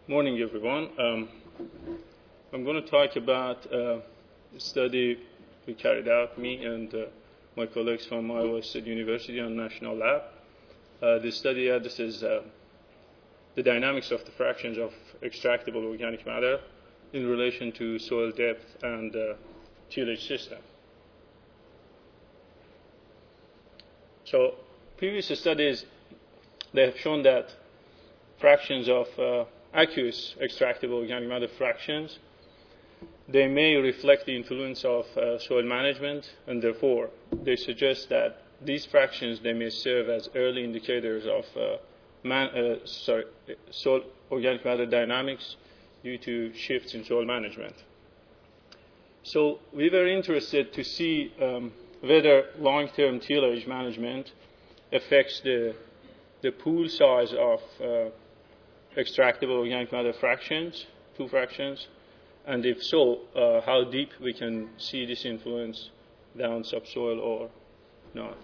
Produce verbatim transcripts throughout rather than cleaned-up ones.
Morning, everyone. Um, I'm going to talk about uh, a study we carried out, me and uh, my colleagues from Iowa State University on National Lab. Uh, the study addresses uh, the dynamics of the fractions of extractable organic matter in relation to soil depth and uh, tillage system. So previous studies, they have shown that fractions of uh, aqueous extractable organic matter fractions, they may reflect the influence of uh, soil management, and therefore they suggest that these fractions, they may serve as early indicators of uh, man, uh, sorry, soil organic matter dynamics due to shifts in soil management. So we were interested to see um, whether long-term tillage management affects the, the pool size of uh, extractable organic matter fractions, two fractions, and if so, uh, how deep we can see this influence down subsoil or not.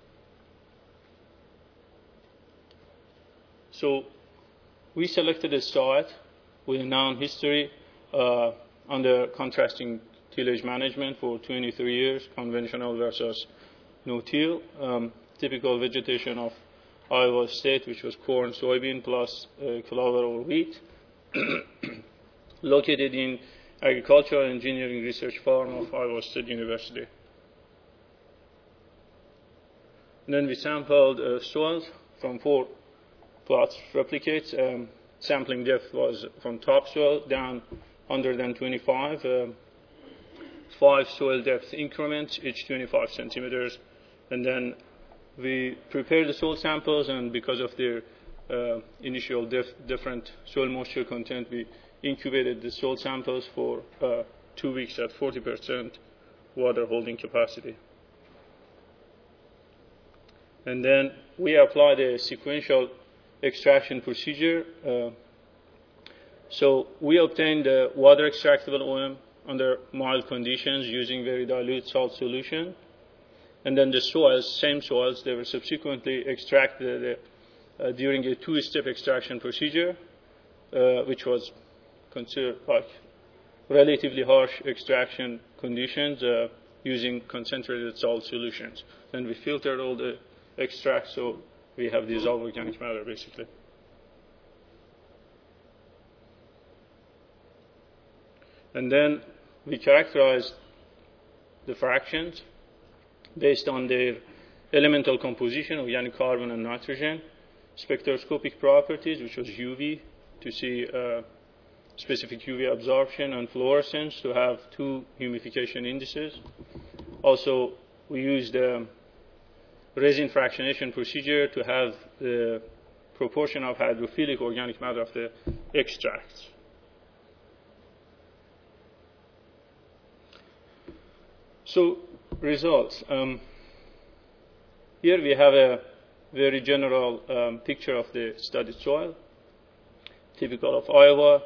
So we selected a site with a known history uh, under contrasting tillage management for twenty-three years, conventional versus no-till, um, typical vegetation of Iowa State, which was corn, soybean, plus uh, clover or wheat, located in Agricultural Engineering Research Farm of Iowa State University. And then we sampled uh, soils from four plots replicates. Um, sampling depth was from topsoil down one hundred twenty-five, uh, five soil depth increments, each twenty-five centimeters, and then we prepared the soil samples, and because of their uh, initial dif different soil moisture content, we incubated the soil samples for uh, two weeks at forty percent water holding capacity. And then we applied a sequential extraction procedure. Uh, so we obtained uh, water extractable O M under mild conditions using very dilute salt solution. And then the soils, same soils, they were subsequently extracted uh, during a two-step extraction procedure, uh, which was considered like relatively harsh extraction conditions uh, using concentrated salt solutions. Then we filtered all the extracts, so we have dissolved organic matter, basically. And then we characterized the fractions based on their elemental composition, organic carbon and nitrogen, spectroscopic properties, which was U V, to see uh, specific U V absorption, and fluorescence to have two humidification indices. Also, we used the resin fractionation procedure to have the proportion of hydrophilic organic matter of the extracts. So, results. Um, here we have a very general um, picture of the studied soil, typical of Iowa,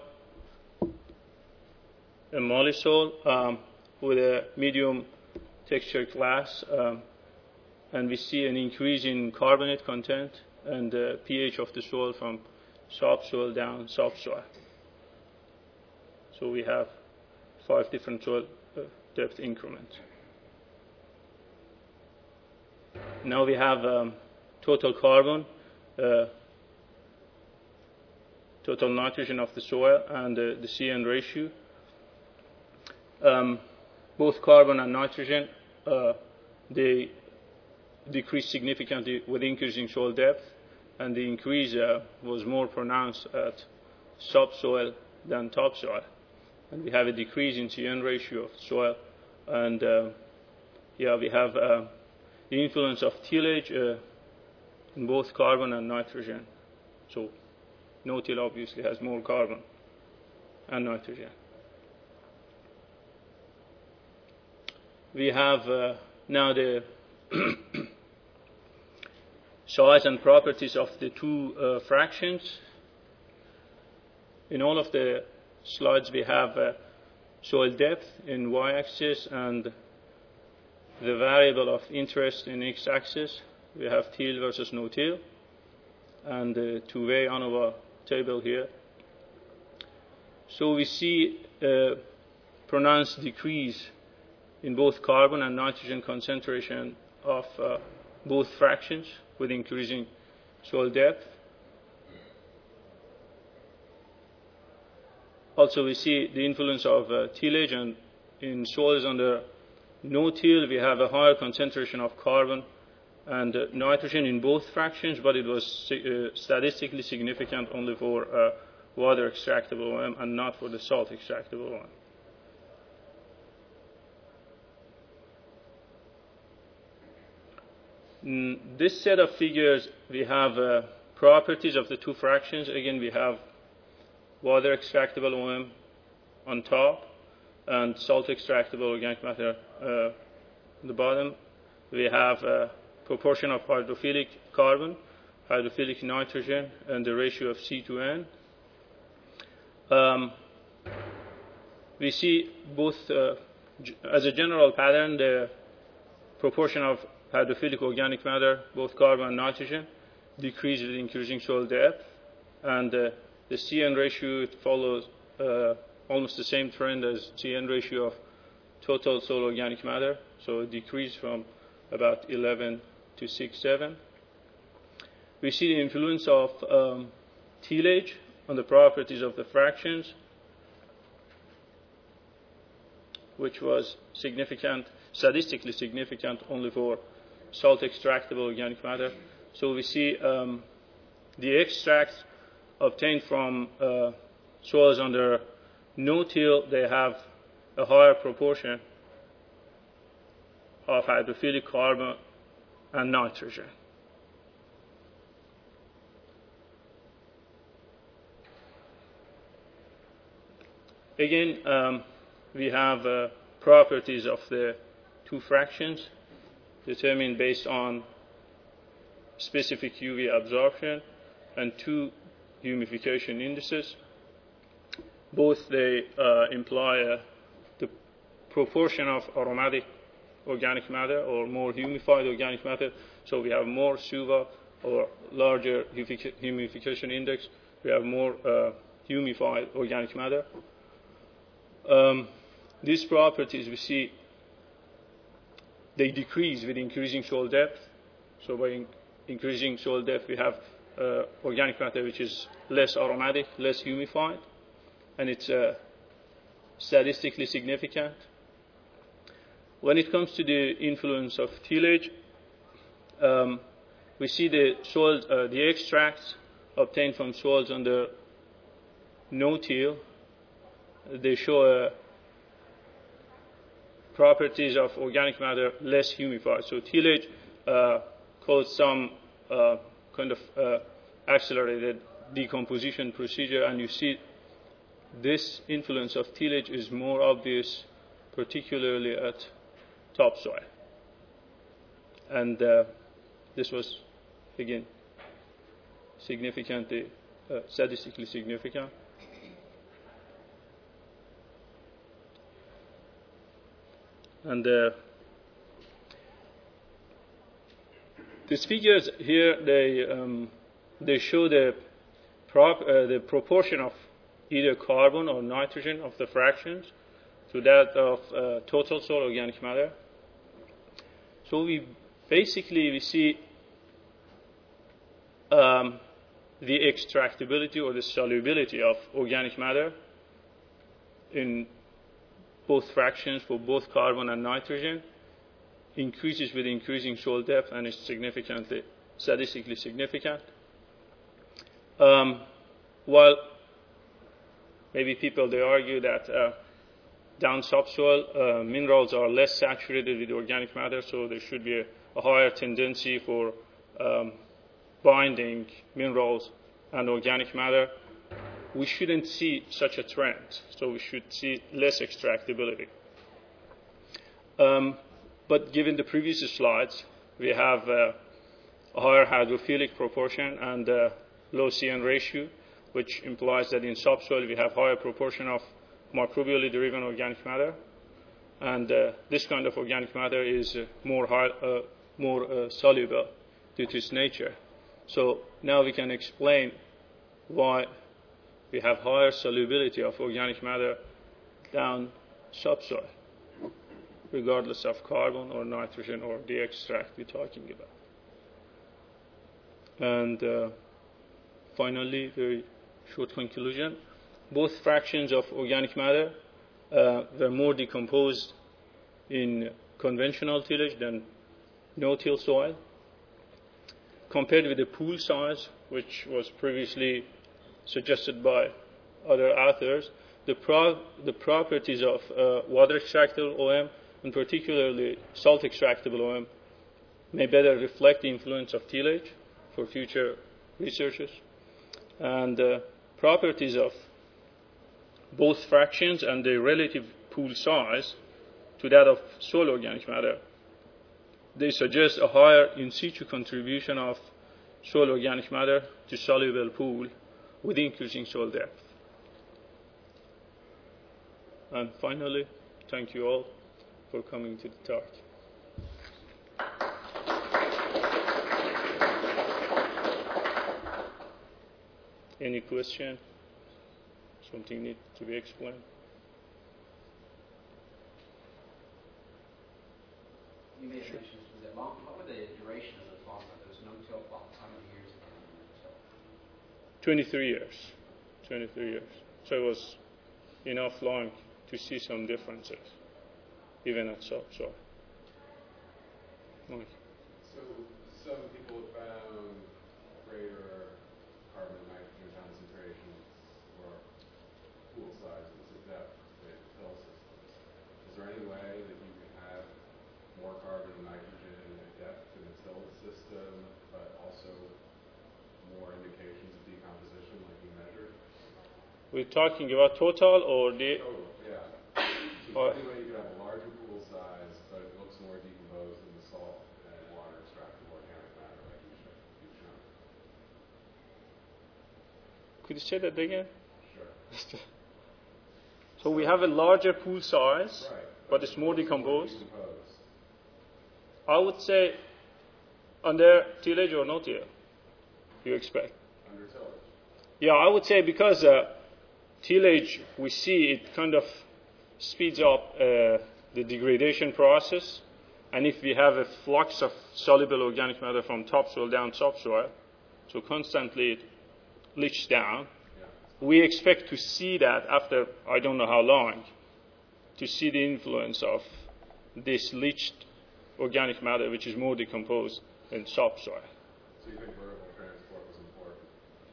a molly soil um, with a medium texture class, um, and we see an increase in carbonate content and the pH of the soil from subsoil down subsoil. So we have five different soil uh, depth increments. Now we have um, total carbon, uh, total nitrogen of the soil, and uh, the C N ratio. Um, both carbon and nitrogen, uh, they decrease significantly with increasing soil depth, and the increase uh, was more pronounced at subsoil than topsoil. And we have a decrease in C N ratio of soil, and uh, yeah, we have uh, the influence of tillage uh, in both carbon and nitrogen. So no-till obviously has more carbon and nitrogen. We have uh, now the size and properties of the two uh, fractions. In all of the slides we have uh, soil depth in y-axis and the variable of interest in x-axis. We have till versus no-till, and the two-way ANOVA table here. So we see a pronounced decrease in both carbon and nitrogen concentration of uh, both fractions with increasing soil depth. Also, we see the influence of uh, tillage, and in soils under no-till, we have a higher concentration of carbon and uh, nitrogen in both fractions, but it was uh, statistically significant only for uh, water extractable O M and not for the salt extractable O M. In this set of figures, we have uh, properties of the two fractions. Again, we have water extractable O M on top and salt extractable organic matter uh, on the bottom. We have a proportion of hydrophilic carbon, hydrophilic nitrogen, and the ratio of C to N. Um, we see both, uh, as a general pattern, the proportion of hydrophilic organic matter, both carbon and nitrogen, decrease with increasing soil depth, and uh, the C N ratio follows uh, almost the same trend as C N ratio of total soil organic matter, so it decreased from about eleven to six, seven. We see the influence of um, tillage on the properties of the fractions, which was significant, statistically significant only for salt extractable organic matter. So we see um, the extracts obtained from uh, soils under no-till, they have a higher proportion of hydrophilic carbon and nitrogen. Again, um, we have uh, properties of the two fractions determined based on specific U V absorption and two humidification indices. Both they uh, imply uh, the proportion of aromatic organic matter or more humidified organic matter. So we have more S U V A or larger humidification index. We have more uh, humidified organic matter. Um, these properties we see they decrease with increasing soil depth. So by in increasing soil depth, we have uh, organic matter which is less aromatic, less humidified, and it's uh, statistically significant. When it comes to the influence of tillage, um, we see the soil, uh, the extracts obtained from soils under no-till. They show uh, properties of organic matter less humidified. So tillage uh, caused some uh, kind of uh, accelerated decomposition procedure, and you see this influence of tillage is more obvious, particularly at topsoil. And uh, this was, again, significantly, uh, statistically significant. And uh, these figures here, they um, they show the prop, uh, the proportion of either carbon or nitrogen of the fractions to that of uh, total soil organic matter. So we basically we see um, the extractability or the solubility of organic matter in both fractions for both carbon and nitrogen increases with increasing soil depth and is significantly, statistically significant. Um, while maybe people they argue that uh, down subsoil uh, minerals are less saturated with organic matter, so there should be a, a higher tendency for um, binding minerals and organic matter. We shouldn't see such a trend, so we should see less extractability. Um, but given the previous slides, we have uh, a higher hydrophilic proportion and uh, low C N ratio, which implies that in subsoil we have higher proportion of microbially driven organic matter, and uh, this kind of organic matter is uh, more, high, uh, more uh, soluble due to its nature. So now we can explain why we have higher solubility of organic matter down subsoil, regardless of carbon or nitrogen or the extract we're talking about. And uh, finally, very short conclusion, both fractions of organic matter uh, were more decomposed in conventional tillage than no-till soil. Compared with the pool size, which was previously suggested by other authors, the, pro the properties of uh, water extractable O M, and particularly salt extractable O M, may better reflect the influence of tillage for future researchers. And uh, properties of both fractions and the relative pool size to that of soil organic matter, they suggest a higher in situ contribution of soil organic matter to soluble pool with increasing soil depth. And finally, thank you all for coming to the talk. Any question? Something need to be explained? You may have mentioned this, was it long? What were the duration of the farm? There was no-till farm. How many years ago? twenty-three years. twenty-three years. So it was enough long to see some differences, even at subsoil. Okay. So some people have found greater carbon and nitrogen concentrations or pool sizes at depth in till systems. Is there any way that you can have more carbon and nitrogen at depth in the till system, but also more indications of decomposition like you measured? We're talking about total or the... Total, yeah. So Or, anyway, you could have a larger pool size, but it looks more decomposed than the salt and water extracted organic matter like you showed. You've shown. could you say that again? Sure. So we have a larger pool size, Right. but it's more decomposed. decomposed. I would say under tillage or no till, you expect? Under tillage. Yeah, I would say because uh, tillage, we see it kind of speeds up uh, the degradation process. And if we have a flux of soluble organic matter from topsoil down subsoil, so constantly it leaches down, Yeah. we expect to see that after I don't know how long, to see the influence of this leached organic matter, which is more decomposed in subsoil. So you think vertical transport was important?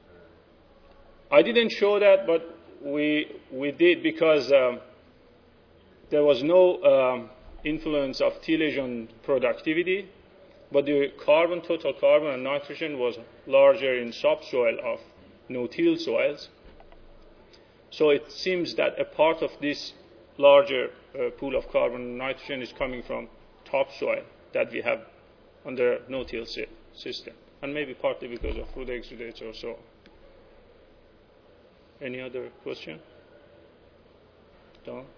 I didn't show that, but we we did because um, there was no um, influence of tillage on productivity, but the carbon, total carbon and nitrogen was larger in subsoil of no-till soils. So it seems that a part of this larger uh, pool of carbon and nitrogen is coming from topsoil that we have under no-till system, and maybe partly because of food exudates or so. Any other question? Don?